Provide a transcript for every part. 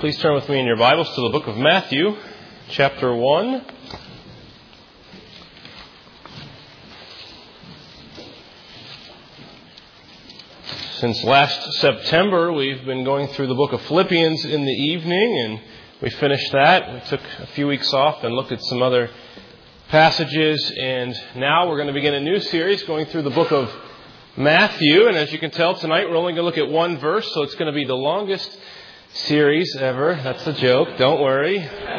Please turn with me in your Bibles to the book of Matthew, chapter 1. Since last September, we've been going through the book of Philippians in the evening, and we finished that. We took a few weeks off and looked at some other passages, and now we're going to begin a new series going through the book of Matthew. And as you can tell, tonight we're only going to look at one verse, so it's going to be the longest series ever. That's a joke. Don't worry.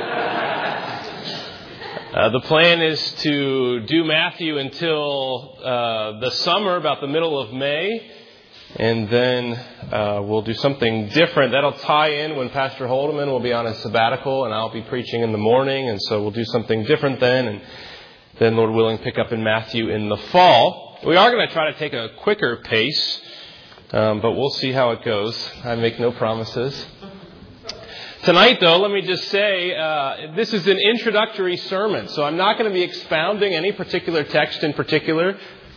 The plan is to do Matthew until the summer, about the middle of May. And then we'll do something different. That'll tie in when Pastor Holdeman will be on his sabbatical and I'll be preaching in the morning. And so we'll do something different then. And then, Lord willing, pick up in Matthew in the fall. We are going to try to take a quicker pace. But we'll see how it goes. I make no promises. Tonight, though, let me just say, this is an introductory sermon. So I'm not going to be expounding any particular text in particular.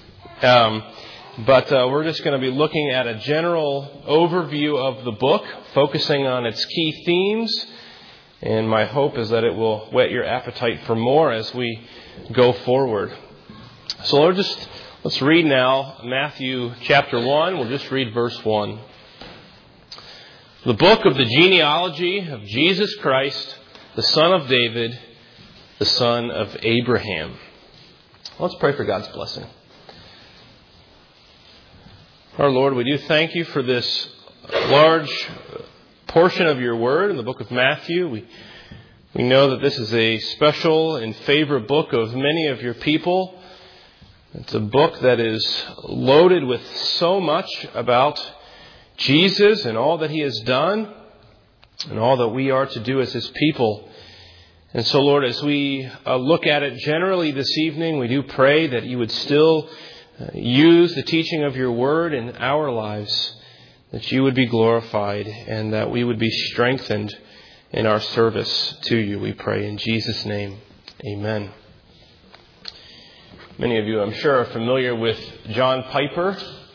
But we're just going to be looking at a general overview of the book, focusing on its key themes. And my hope is that it will whet your appetite for more as we go forward. So let's read now Matthew chapter 1. We'll just read verse 1. The book of the genealogy of Jesus Christ, the son of David, the son of Abraham. Let's pray for God's blessing. Our Lord, we do thank you for this large portion of your word in the book of Matthew. We know that this is a special and favorite book of many of your people. It's a book that is loaded with so much about Jesus and all that he has done and all that we are to do as his people. And so, Lord, as we look at it generally this evening, we do pray that you would still use the teaching of your word in our lives, that you would be glorified and that we would be strengthened in our service to you, we pray in Jesus' name. Amen. Many of you, I'm sure, are familiar with John Piper,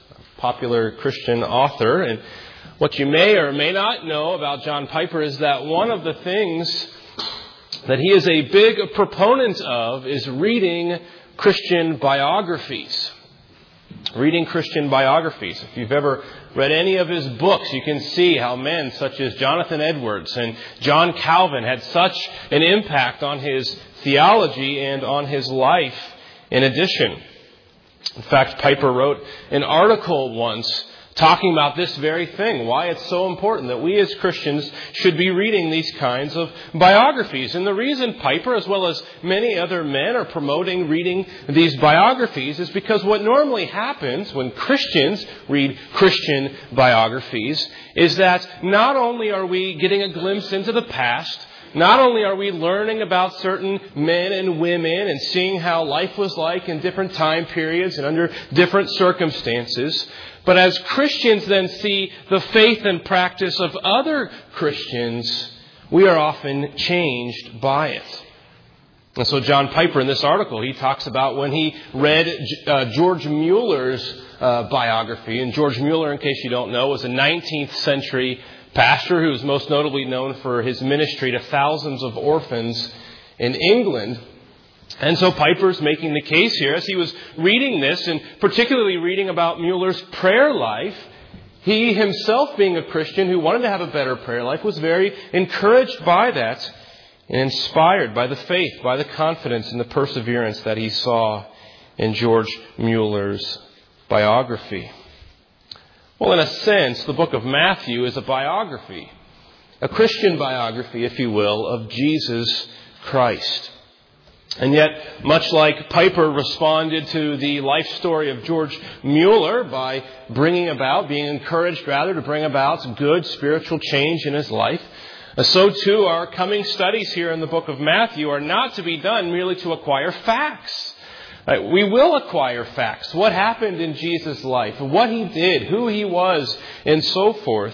a popular Christian author. And what you may or may not know about John Piper is that one of the things that he is a big proponent of is reading Christian biographies. Reading Christian biographies. If you've ever read any of his books, you can see how men such as Jonathan Edwards and John Calvin had such an impact on his theology and on his life in addition. In fact, Piper wrote an article once talking about this very thing, why it's so important that we as Christians should be reading these kinds of biographies. And the reason Piper, as well as many other men, are promoting reading these biographies is because what normally happens when Christians read Christian biographies is that not only are we getting a glimpse into the past, not only are we learning about certain men and women and seeing how life was like in different time periods and under different circumstances, but as Christians then see the faith and practice of other Christians, we are often changed by it. And so John Piper in this article, he talks about when he read George Mueller's biography. And George Mueller, in case you don't know, was a 19th century pastor who is most notably known for his ministry to thousands of orphans in England. And so Piper's making the case here as he was reading this, and particularly reading about Mueller's prayer life. He himself, being a Christian who wanted to have a better prayer life, was very encouraged by that and inspired by the faith, by the confidence and the perseverance that he saw in George Mueller's biography. Well, in a sense, the book of Matthew is a biography, a Christian biography, if you will, of Jesus Christ. And yet, much like Piper responded to the life story of George Mueller by being encouraged rather to bring about good spiritual change in his life, so too our coming studies here in the book of Matthew are not to be done merely to acquire facts. We will acquire facts. What happened in Jesus' life, what he did, who he was, and so forth.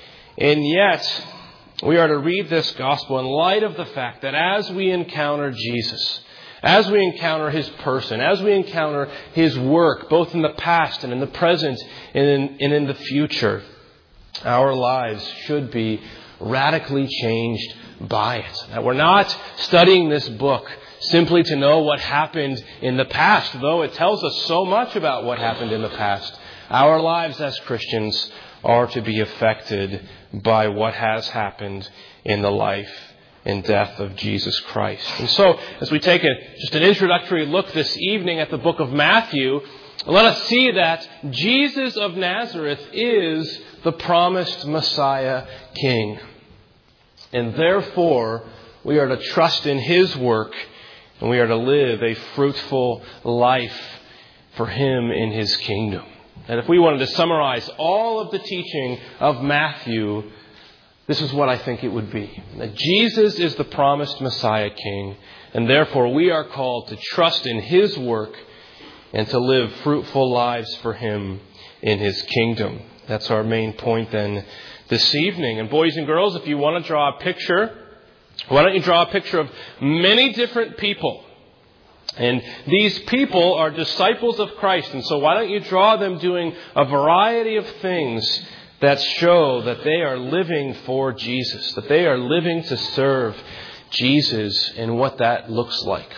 And yet, we are to read this gospel in light of the fact that as we encounter Jesus, as we encounter his person, as we encounter his work, both in the past and in the present and in the future, our lives should be radically changed by it. That we're not studying this book simply to know what happened in the past, though it tells us so much about what happened in the past. Our lives as Christians are to be affected by what has happened in the life and death of Jesus Christ. And so, as we take just an introductory look this evening at the book of Matthew, let us see that Jesus of Nazareth is the promised Messiah King. And therefore, we are to trust in His work, and we are to live a fruitful life for Him in His kingdom. And if we wanted to summarize all of the teaching of Matthew, this is what I think it would be. That Jesus is the promised Messiah King, and therefore we are called to trust in His work and to live fruitful lives for Him in His kingdom. That's our main point then this evening. And boys and girls, if you want to draw a picture, why don't you draw a picture of many different people? And these people are disciples of Christ. And so why don't you draw them doing a variety of things that show that they are living for Jesus, that they are living to serve Jesus, and what that looks like.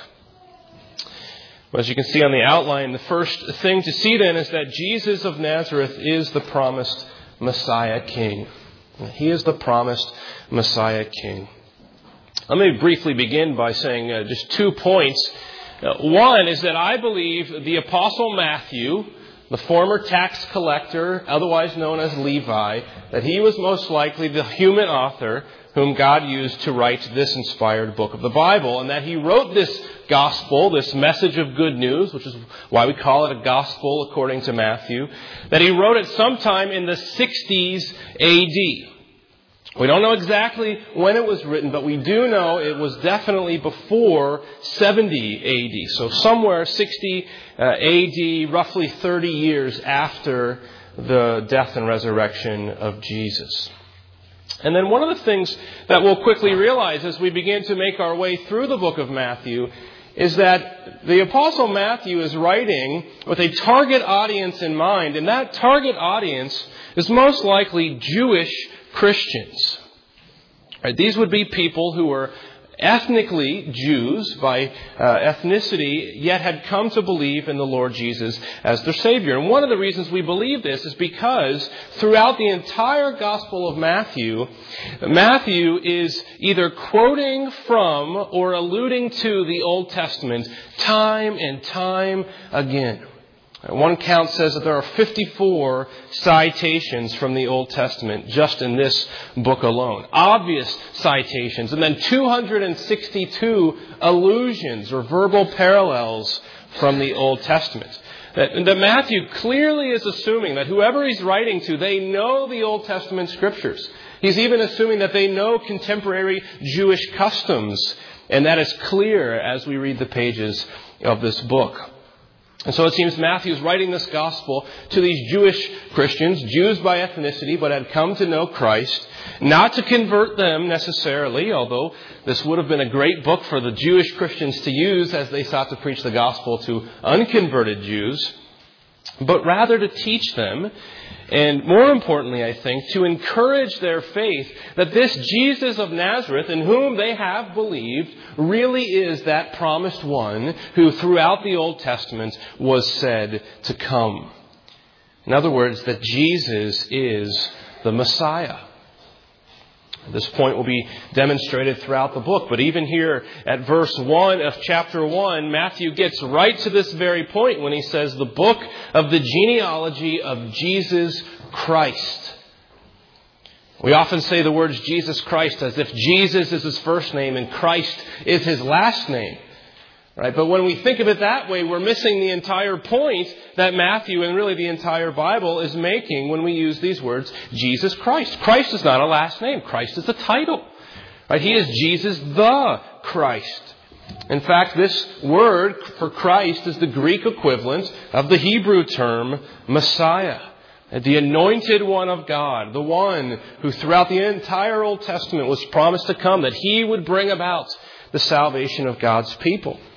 Well, as you can see on the outline, the first thing to see then is that Jesus of Nazareth is the promised Messiah King. He is the promised Messiah King. Let me briefly begin by saying just 2 points. One is that I believe the Apostle Matthew, the former tax collector, otherwise known as Levi, that he was most likely the human author whom God used to write this inspired book of the Bible, and that he wrote this gospel, this message of good news, which is why we call it a gospel according to Matthew, that he wrote it sometime in the 60s A.D. We don't know exactly when it was written, but we do know it was definitely before 70 A.D. So somewhere 60 A.D., roughly 30 years after the death and resurrection of Jesus. And then one of the things that we'll quickly realize as we begin to make our way through the book of Matthew is that the Apostle Matthew is writing with a target audience in mind, and that target audience is most likely Jewish Christians. Right, these would be people who were ethnically Jews by ethnicity, yet had come to believe in the Lord Jesus as their Savior. And one of the reasons we believe this is because throughout the entire Gospel of Matthew, Matthew is either quoting from or alluding to the Old Testament time and time again. One count says that there are 54 citations from the Old Testament just in this book alone. Obvious citations. And then 262 allusions or verbal parallels from the Old Testament. That Matthew clearly is assuming that whoever he's writing to, they know the Old Testament scriptures. He's even assuming that they know contemporary Jewish customs. And that is clear as we read the pages of this book. And so it seems Matthew is writing this gospel to these Jewish Christians, Jews by ethnicity, but had come to know Christ, not to convert them necessarily, although this would have been a great book for the Jewish Christians to use as they sought to preach the gospel to unconverted Jews, but rather to teach them, and more importantly, I think, to encourage their faith that this Jesus of Nazareth, in whom they have believed, really is that promised one who throughout the Old Testament was said to come. In other words, that Jesus is the Messiah. This point will be demonstrated throughout the book. But even here at verse 1 of chapter 1, Matthew gets right to this very point when he says the book of the genealogy of Jesus Christ. We often say the words Jesus Christ as if Jesus is his first name and Christ is his last name. Right? But when we think of it that way, we're missing the entire point that Matthew and really the entire Bible is making when we use these words, Jesus Christ. Christ is not a last name. Christ is a title. Right? He is Jesus the Christ. In fact, this word for Christ is the Greek equivalent of the Hebrew term Messiah. The anointed one of God, the one who throughout the entire Old Testament was promised to come, that he would bring about the salvation of God's people.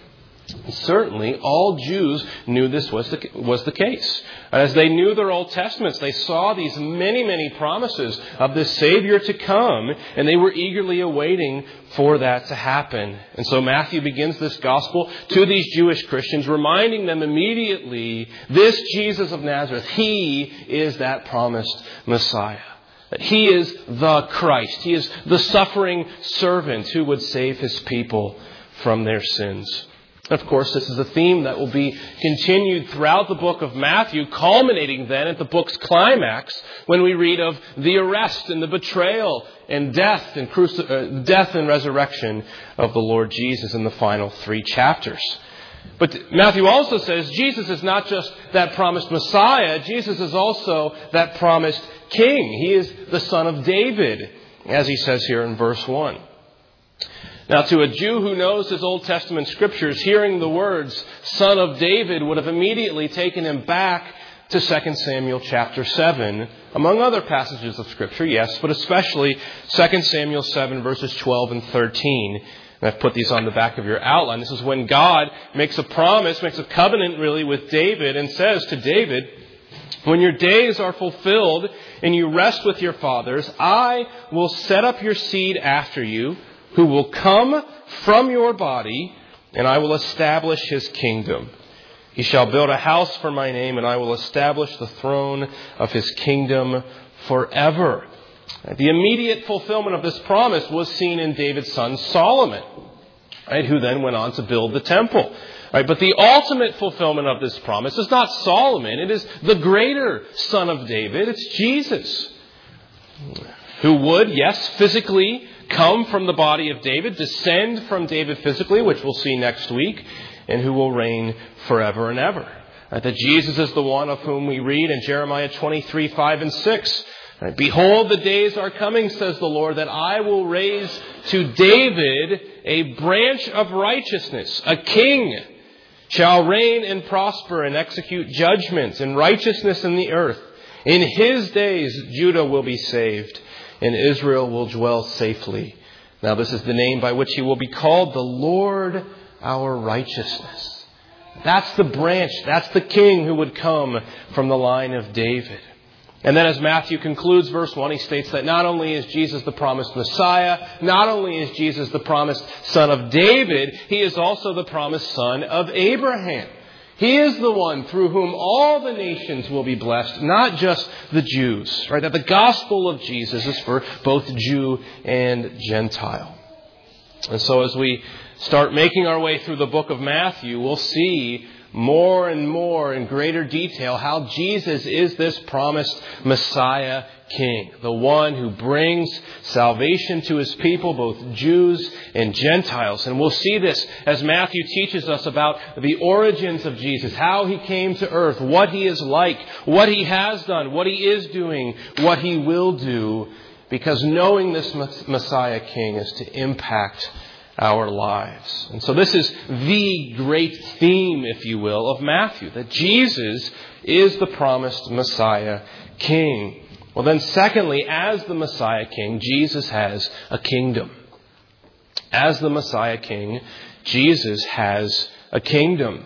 Certainly, all Jews knew this was the case. As they knew their Old Testaments, they saw these many, many promises of this Savior to come, and they were eagerly awaiting for that to happen. And so Matthew begins this gospel to these Jewish Christians, reminding them immediately, this Jesus of Nazareth, He is that promised Messiah. That He is the Christ. He is the suffering servant who would save His people from their sins. Of course, this is a theme that will be continued throughout the book of Matthew, culminating then at the book's climax when we read of the arrest and the betrayal and death and resurrection of the Lord Jesus in the final 3 chapters. But Matthew also says Jesus is not just that promised Messiah. Jesus is also that promised King. He is the Son of David, as he says here in verse 1. Now, to a Jew who knows his Old Testament scriptures, hearing the words Son of David would have immediately taken him back to 2 Samuel chapter 7, among other passages of Scripture, yes, but especially 2 Samuel 7 verses 12 and 13. And I've put these on the back of your outline. This is when God makes a promise, makes a covenant really with David, and says to David, when your days are fulfilled and you rest with your fathers, I will set up your seed after you, who will come from your body, and I will establish his kingdom. He shall build a house for my name, and I will establish the throne of his kingdom forever. The immediate fulfillment of this promise was seen in David's son Solomon, who then went on to build the temple. But the ultimate fulfillment of this promise is not Solomon. It is the greater Son of David. It's Jesus, who would, yes, physically come from the body of David, descend from David physically, which we'll see next week, and who will reign forever and ever. That Jesus is the one of whom we read in Jeremiah 23, 5 and 6. Behold, the days are coming, says the Lord, that I will raise to David a branch of righteousness. A king shall reign and prosper and execute judgments and righteousness in the earth. In his days, Judah will be saved, and Israel will dwell safely. Now this is the name by which he will be called, the Lord our righteousness. That's the branch, that's the king who would come from the line of David. And then as Matthew concludes verse 1, he states that not only is Jesus the promised Messiah, not only is Jesus the promised Son of David, he is also the promised Son of Abraham. He is the one through whom all the nations will be blessed, not just the Jews. Right? That the gospel of Jesus is for both Jew and Gentile. And so as we start making our way through the book of Matthew, we'll see more and more in greater detail how Jesus is this promised Messiah King, the one who brings salvation to his people, both Jews and Gentiles. And we'll see this as Matthew teaches us about the origins of Jesus, how he came to earth, what he is like, what he has done, what he is doing, what he will do, because knowing this Messiah King is to impact our lives. And so this is the great theme, if you will, of Matthew, that Jesus is the promised Messiah King. Well then, secondly, as the Messiah King, Jesus has a kingdom. As the Messiah King, Jesus has a kingdom.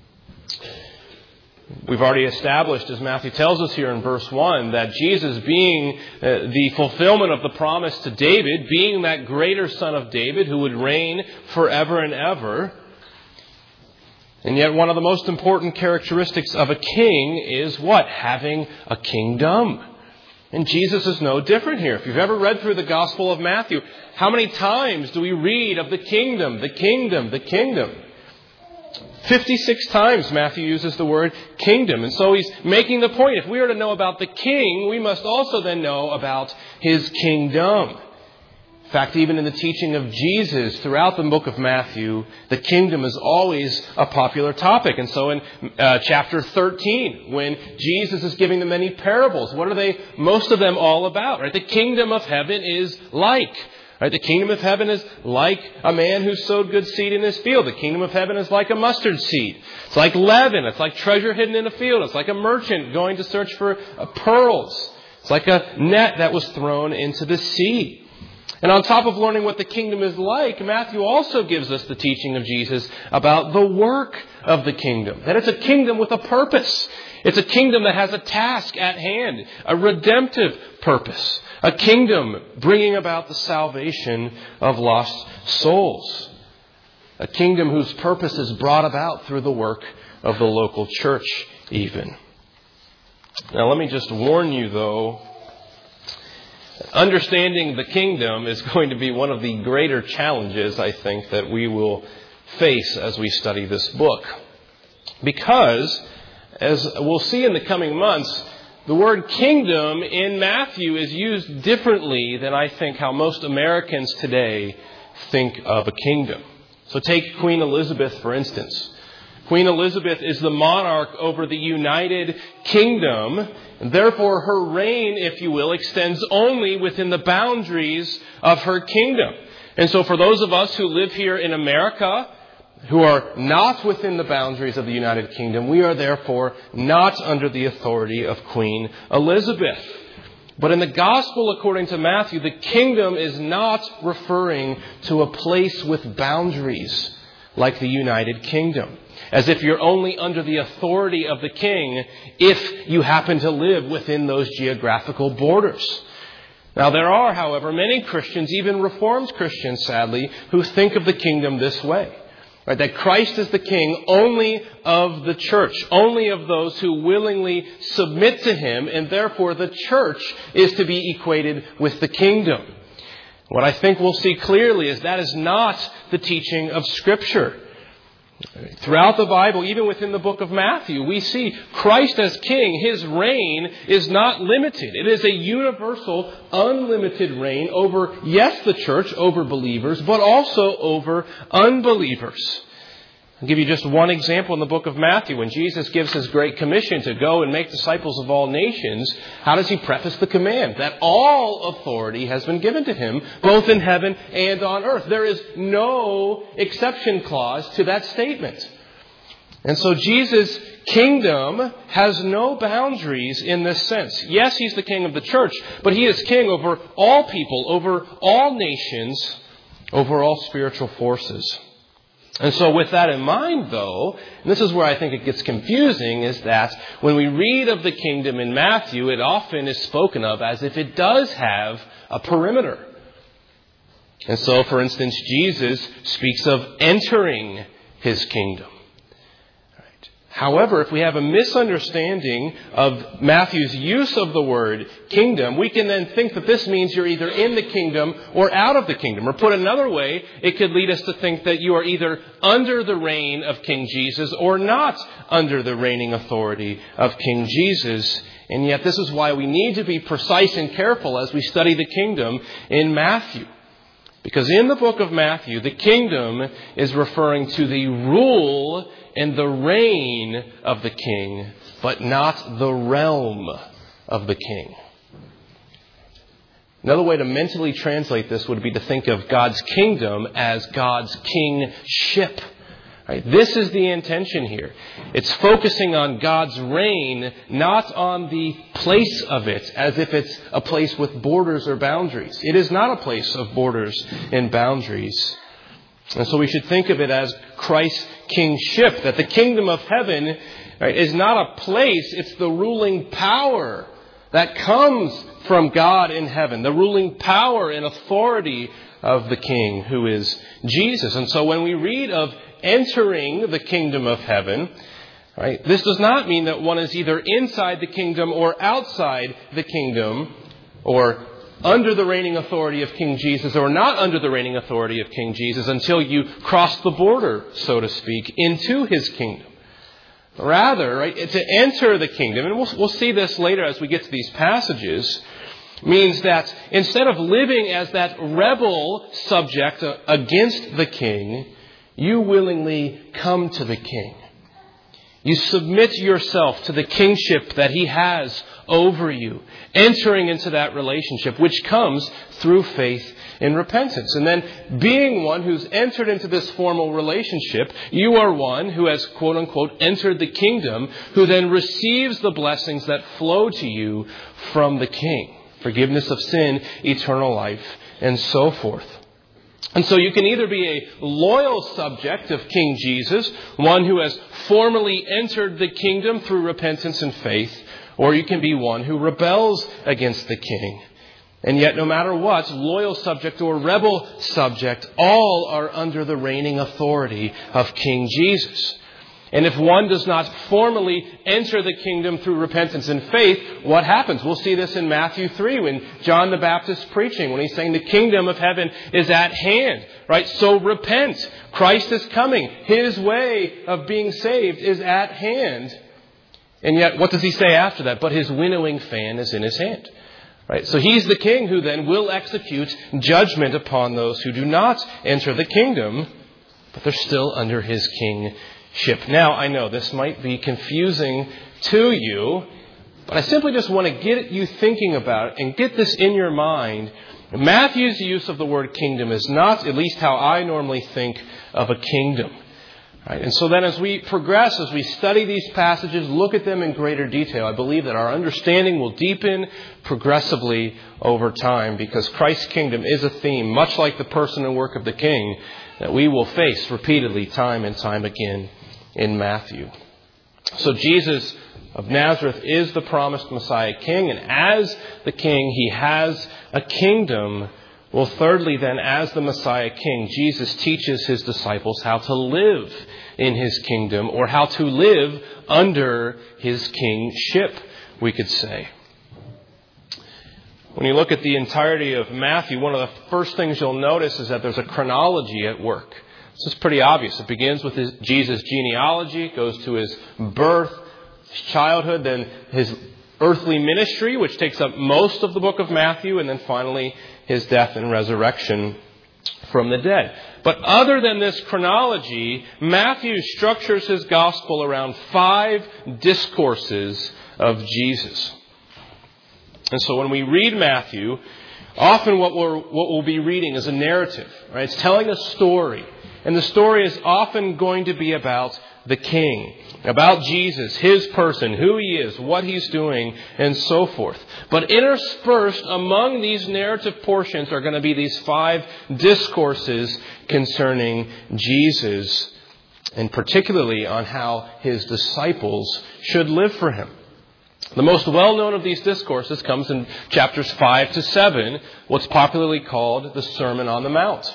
We've already established, as Matthew tells us here in verse 1, that Jesus being the fulfillment of the promise to David, being that greater Son of David who would reign forever and ever. And yet one of the most important characteristics of a king is what? Having a kingdom. And Jesus is no different here. If you've ever read through the Gospel of Matthew, how many times do we read of the kingdom, the kingdom, the kingdom? 56 times Matthew uses the word kingdom. And so he's making the point, if we are to know about the king, we must also then know about his kingdom. In fact, even in the teaching of Jesus throughout the book of Matthew, the kingdom is always a popular topic. And so in chapter 13, when Jesus is giving the many parables, what are they, most of them all about? Right? The kingdom of heaven is like. Right? The kingdom of heaven is like a man who sowed good seed in his field. The kingdom of heaven is like a mustard seed. It's like leaven. It's like treasure hidden in a field. It's like a merchant going to search for pearls. It's like a net that was thrown into the sea. And on top of learning what the kingdom is like, Matthew also gives us the teaching of Jesus about the work of the kingdom. That it's a kingdom with a purpose. It's a kingdom that has a task at hand, a redemptive purpose. A kingdom bringing about the salvation of lost souls. A kingdom whose purpose is brought about through the work of the local church even. Now let me just warn you though, understanding the kingdom is going to be one of the greater challenges, I think, that we will face as we study this book. Because, as we'll see in the coming months, the word kingdom in Matthew is used differently than I think how most Americans today think of a kingdom. So take Queen Elizabeth, for instance. Queen Elizabeth is the monarch over the United Kingdom, and therefore her reign, if you will, extends only within the boundaries of her kingdom. And so for those of us who live here in America, who are not within the boundaries of the United Kingdom, we are therefore not under the authority of Queen Elizabeth. But in the Gospel according to Matthew, the kingdom is not referring to a place with boundaries like the United Kingdom, as if you're only under the authority of the king if you happen to live within those geographical borders. Now there are, however, many Christians, even Reformed Christians, sadly, who think of the kingdom this way. Right, that Christ is the king only of the church, only of those who willingly submit to him, and therefore the church is to be equated with the kingdom. What I think we'll see clearly is that is not the teaching of Scripture. Throughout the Bible, even within the book of Matthew, we see Christ as king. His reign is not limited. It is a universal, unlimited reign over, yes, the church, over believers, but also over unbelievers. I'll give you just one example in the book of Matthew. When Jesus gives his great commission to go and make disciples of all nations, how does he preface the command? That all authority has been given to him, both in heaven and on earth. There is no exception clause to that statement. And so Jesus' kingdom has no boundaries in this sense. Yes, he's the king of the church, but he is king over all people, over all nations, over all spiritual forces. And so with that in mind, though, and this is where I think it gets confusing, is that when we read of the kingdom in Matthew, it often is spoken of as if it does have a perimeter. And so, for instance, Jesus speaks of entering his kingdom. However, if we have a misunderstanding of Matthew's use of the word kingdom, we can then think that this means you're either in the kingdom or out of the kingdom. Or put another way, it could lead us to think that you are either under the reign of King Jesus or not under the reigning authority of King Jesus. And yet this is why we need to be precise and careful as we study the kingdom in Matthew. Because in the book of Matthew, the kingdom is referring to the rule and the reign of the king, but not the realm of the king. Another way to mentally translate this would be to think of God's kingdom as God's kingship. Right? This is the intention here. It's focusing on God's reign, not on the place of it, as if it's a place with borders or boundaries. It is not a place of borders and boundaries. And so we should think of it as Christ's kingship, that the kingdom of heaven, right, is not a place, it's the ruling power that comes from God in heaven, the ruling power and authority of the King, who is Jesus. And so when we read of entering the kingdom of heaven, right, this does not mean that one is either inside the kingdom or outside the kingdom, or under the reigning authority of King Jesus or not under the reigning authority of King Jesus until you cross the border, so to speak, into his kingdom. Rather, right, to enter the kingdom, and we'll see this later as we get to these passages, means that instead of living as that rebel subject against the king, you willingly come to the king. You submit yourself to the kingship that he has over you, entering into that relationship, which comes through faith in repentance. And then being one who's entered into this formal relationship, you are one who has, quote unquote, entered the kingdom, who then receives the blessings that flow to you from the king, forgiveness of sin, eternal life, and so forth. And so you can either be a loyal subject of King Jesus, one who has formally entered the kingdom through repentance and faith, or you can be one who rebels against the king. And yet, no matter what, loyal subject or rebel subject, all are under the reigning authority of King Jesus. And if one does not formally enter the kingdom through repentance and faith, what happens? We'll see this in Matthew 3 when John the Baptist is preaching, when he's saying the kingdom of heaven is at hand, right? So repent. Christ is coming. His way of being saved is at hand. And yet, what does he say after that? But his winnowing fan is in his hand. Right? So he's the king who then will execute judgment upon those who do not enter the kingdom, but they're still under his kingship. Now, I know this might be confusing to you, but I simply just want to get you thinking about it and get this in your mind. Matthew's use of the word kingdom is not, at least how I normally think of a kingdom. Right? And so then as we progress, as we study these passages, look at them in greater detail, I believe that our understanding will deepen progressively over time, because Christ's kingdom is a theme, much like the person and work of the king, that we will face repeatedly time and time again in Matthew. So Jesus of Nazareth is the promised Messiah King, and as the King, he has a kingdom. Well, thirdly then, as the Messiah King, Jesus teaches his disciples how to live in his kingdom, or how to live under his kingship, we could say. When you look at the entirety of Matthew, one of the first things you'll notice is that there's a chronology at work. This is pretty obvious. It begins with Jesus' genealogy, goes to his birth, his childhood, then his earthly ministry, which takes up most of the book of Matthew, and then finally his death and resurrection from the dead. But other than this chronology, Matthew structures his gospel around 5 discourses of Jesus. And so when we read Matthew, often what we'll be reading is a narrative. Right? It's telling a story. And the story is often going to be about the King, about Jesus, his person, who he is, what he's doing, and so forth. But interspersed among these narrative portions are going to be these 5 discourses concerning Jesus, and particularly on how his disciples should live for him. The most well-known of these discourses comes in chapters 5 to 7, what's popularly called the Sermon on the Mount.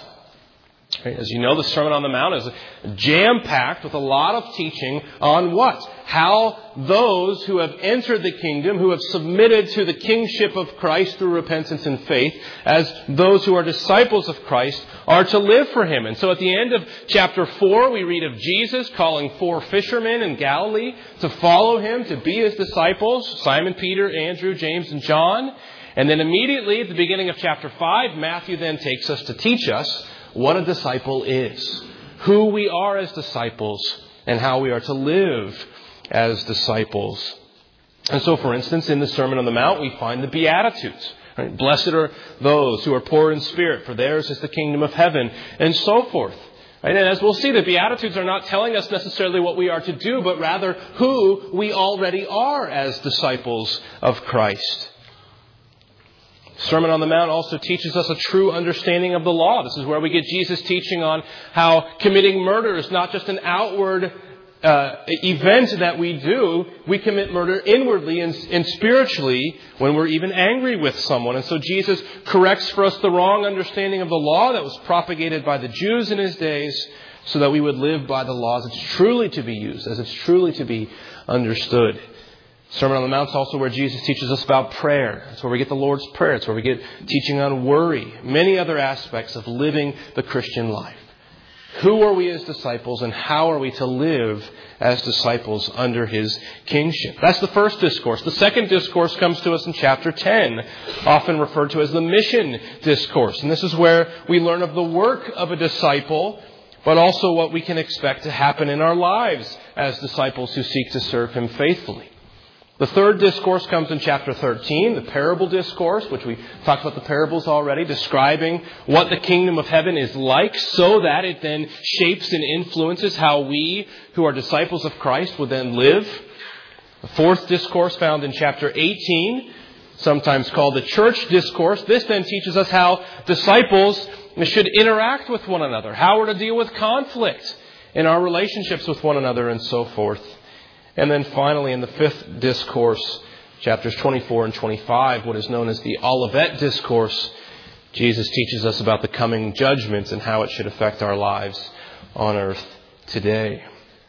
As you know, the Sermon on the Mount is jam-packed with a lot of teaching on what? How those who have entered the kingdom, who have submitted to the kingship of Christ through repentance and faith, as those who are disciples of Christ, are to live for him. And so at the end of chapter 4, we read of Jesus calling 4 fishermen in Galilee to follow him, to be his disciples, Simon, Peter, Andrew, James, and John. And then immediately at the beginning of chapter 5, Matthew then takes us to teach us what a disciple is, who we are as disciples, and how we are to live as disciples. And so, for instance, in the Sermon on the Mount, we find the Beatitudes. Right? Blessed are those who are poor in spirit, for theirs is the kingdom of heaven, and so forth. Right? And as we'll see, the Beatitudes are not telling us necessarily what we are to do, but rather who we already are as disciples of Christ. Sermon on the Mount also teaches us a true understanding of the law. This is where we get Jesus teaching on how committing murder is not just an outward event that we do. We commit murder inwardly and spiritually when we're even angry with someone. And so Jesus corrects for us the wrong understanding of the law that was propagated by the Jews in his days, so that we would live by the laws as it's truly to be used, as it's truly to be understood. Sermon on the Mount is also where Jesus teaches us about prayer. It's where we get the Lord's Prayer. It's where we get teaching on worry. Many other aspects of living the Christian life. Who are we as disciples, and how are we to live as disciples under his kingship? That's the first discourse. The second discourse comes to us in chapter 10, often referred to as the mission discourse. And this is where we learn of the work of a disciple, but also what we can expect to happen in our lives as disciples who seek to serve him faithfully. The third discourse comes in chapter 13, the parable discourse, which we talked about the parables already, describing what the kingdom of heaven is like, so that it then shapes and influences how we, who are disciples of Christ, would then live. The fourth discourse found in chapter 18 sometimes called the church discourse. This then teaches us how disciples should interact with one another, how we're to deal with conflict in our relationships with one another, and so forth. And then finally, in the fifth discourse, chapters 24 and 25, what is known as the Olivet Discourse, Jesus teaches us about the coming judgments and how it should affect our lives on earth today.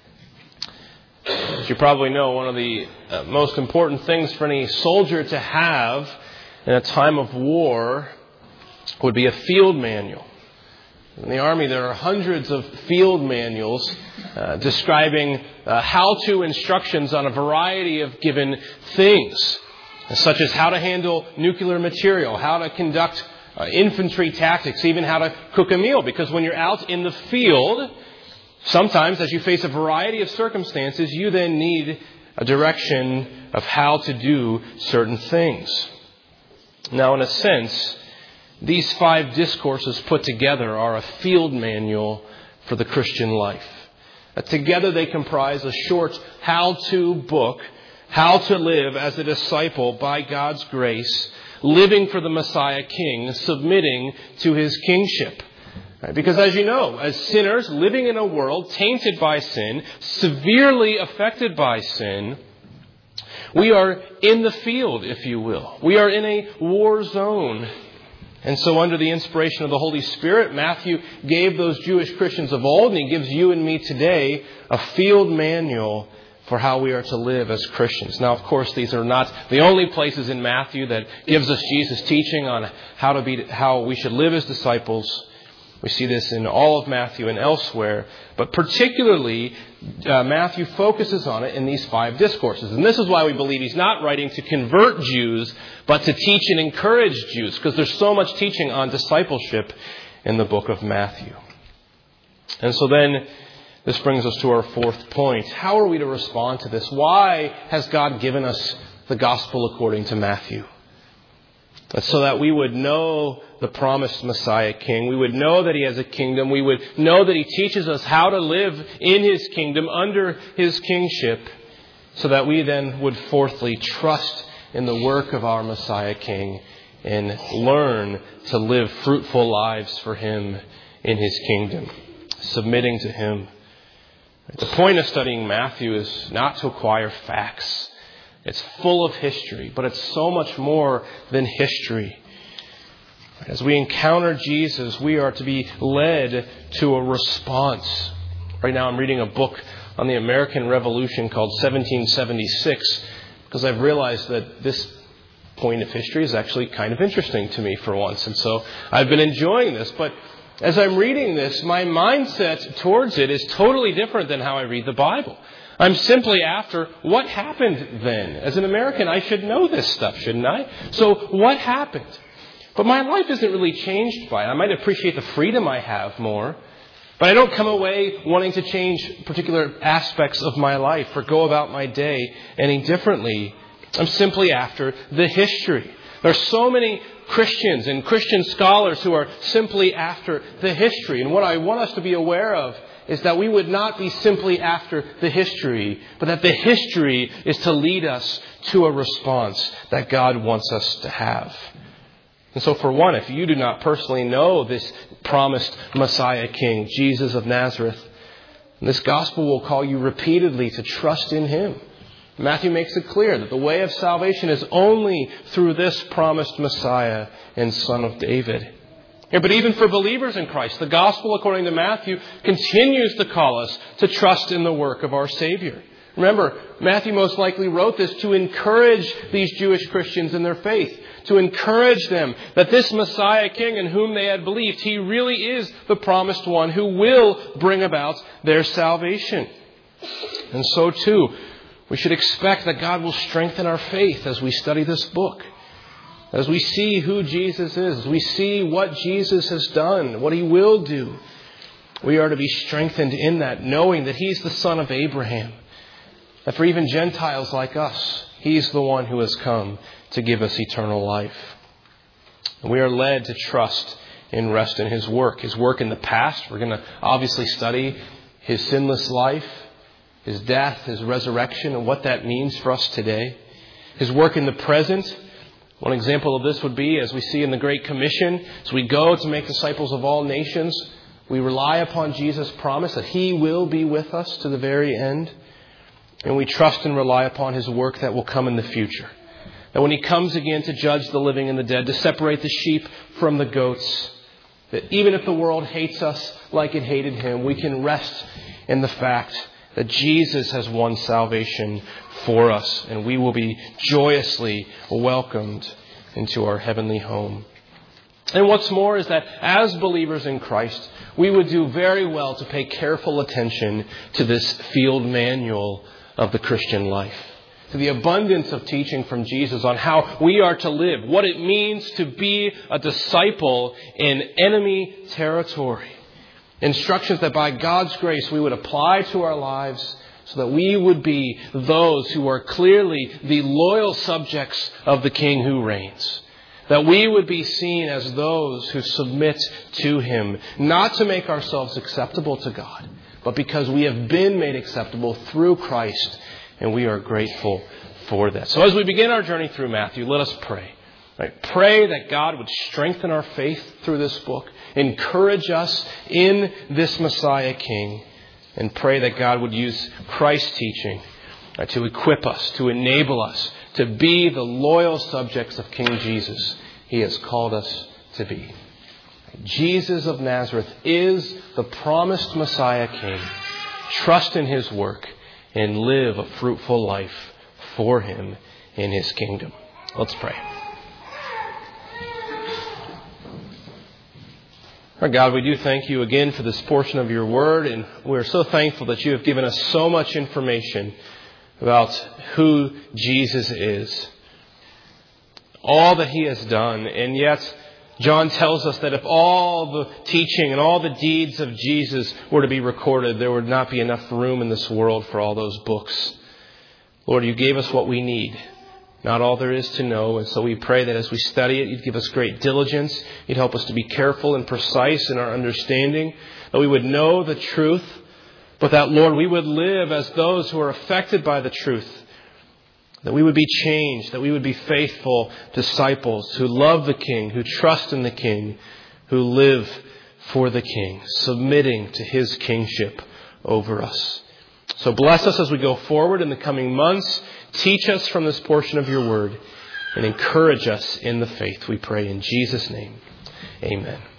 As you probably know, one of the most important things for any soldier to have in a time of war would be a field manual. In the Army, there are hundreds of field manuals describing how-to instructions on a variety of given things, such as how to handle nuclear material, how to conduct infantry tactics, even how to cook a meal. Because when you're out in the field, sometimes as you face a variety of circumstances, you then need a direction of how to do certain things. Now, in a sense, these 5 discourses put together are a field manual for the Christian life. Together they comprise a short how-to book, how to live as a disciple by God's grace, living for the Messiah King, submitting to His kingship. Because as you know, as sinners living in a world tainted by sin, severely affected by sin, we are in the field, if you will. We are in a war zone. And so under the inspiration of the Holy Spirit, Matthew gave those Jewish Christians of old, and he gives you and me today a field manual for how we are to live as Christians. Now, of course, these are not the only places in Matthew that gives us Jesus' teaching on how we should live as disciples. We see this in all of Matthew and elsewhere, but particularly Matthew focuses on it in these 5 discourses. And this is why we believe he's not writing to convert Jews, but to teach and encourage Jews, because there's so much teaching on discipleship in the book of Matthew. And so then this brings us to our 4th point. How are we to respond to this? Why has God given us the gospel according to Matthew? That's so that we would know the promised Messiah King. We would know that He has a kingdom. We would know that He teaches us how to live in His kingdom, under His kingship, so that we then would fourthly trust in the work of our Messiah King and learn to live fruitful lives for Him in His kingdom, submitting to Him. The point of studying Matthew is not to acquire facts. It's full of history, but it's so much more than history. As we encounter Jesus, we are to be led to a response. Right now I'm reading a book on the American Revolution called 1776, because I've realized that this point of history is actually kind of interesting to me for once. And so I've been enjoying this. But as I'm reading this, my mindset towards it is totally different than how I read the Bible. I'm simply after what happened then. As an American, I should know this stuff, shouldn't I? So what happened? But my life isn't really changed by it. I might appreciate the freedom I have more, but I don't come away wanting to change particular aspects of my life or go about my day any differently. I'm simply after the history. There are so many Christians and Christian scholars who are simply after the history. And what I want us to be aware of is that we would not be simply after the history, but that the history is to lead us to a response that God wants us to have. And so for one, if you do not personally know this promised Messiah King, Jesus of Nazareth, this gospel will call you repeatedly to trust in Him. Matthew makes it clear that the way of salvation is only through this promised Messiah and Son of David. But even for believers in Christ, the gospel, according to Matthew, continues to call us to trust in the work of our Savior. Remember, Matthew most likely wrote this to encourage these Jewish Christians in their faith, to encourage them that this Messiah King in whom they had believed, He really is the promised one who will bring about their salvation. And so too, we should expect that God will strengthen our faith as we study this book. As we see who Jesus is, as we see what Jesus has done, what He will do, we are to be strengthened in that, knowing that He's the Son of Abraham. That for even Gentiles like us, He's the one who has come to give us eternal life. And we are led to trust and rest in His work in the past. We're going to obviously study His sinless life, His death, His resurrection, and what that means for us today. His work in the present, One example of this would be, as we see in the Great Commission, as we go to make disciples of all nations, we rely upon Jesus' promise that He will be with us to the very end. And we trust and rely upon His work that will come in the future. That when He comes again to judge the living and the dead, to separate the sheep from the goats, that even if the world hates us like it hated Him, we can rest in the fact that Jesus has won salvation for us, and we will be joyously welcomed into our heavenly home. And what's more is that as believers in Christ, we would do very well to pay careful attention to this field manual of the Christian life, to the abundance of teaching from Jesus on how we are to live, what it means to be a disciple in enemy territory. Instructions that by God's grace we would apply to our lives so that we would be those who are clearly the loyal subjects of the King who reigns. That we would be seen as those who submit to Him, not to make ourselves acceptable to God, but because we have been made acceptable through Christ, and we are grateful for that. So as we begin our journey through Matthew, let us pray. Right? Pray that God would strengthen our faith through this book, encourage us in this Messiah King, and pray that God would use Christ's teaching to equip us, to enable us to be the loyal subjects of King Jesus He has called us to be. Jesus of Nazareth is the promised Messiah King. Trust in His work and live a fruitful life for Him in His kingdom. Let's pray. Our God, we do thank You again for this portion of Your word, and we're so thankful that You have given us so much information about who Jesus is, all that He has done. And yet, John tells us that if all the teaching and all the deeds of Jesus were to be recorded, there would not be enough room in this world for all those books. Lord, You gave us what we need, not all there is to know. And so we pray that as we study it, You'd give us great diligence. You'd help us to be careful and precise in our understanding, that we would know the truth, but that, Lord, we would live as those who are affected by the truth. That we would be changed, that we would be faithful disciples who love the King, who trust in the King, who live for the King, submitting to His kingship over us. So bless us as we go forward in the coming months. Teach us from this portion of Your word and encourage us in the faith, we pray in Jesus' name. Amen.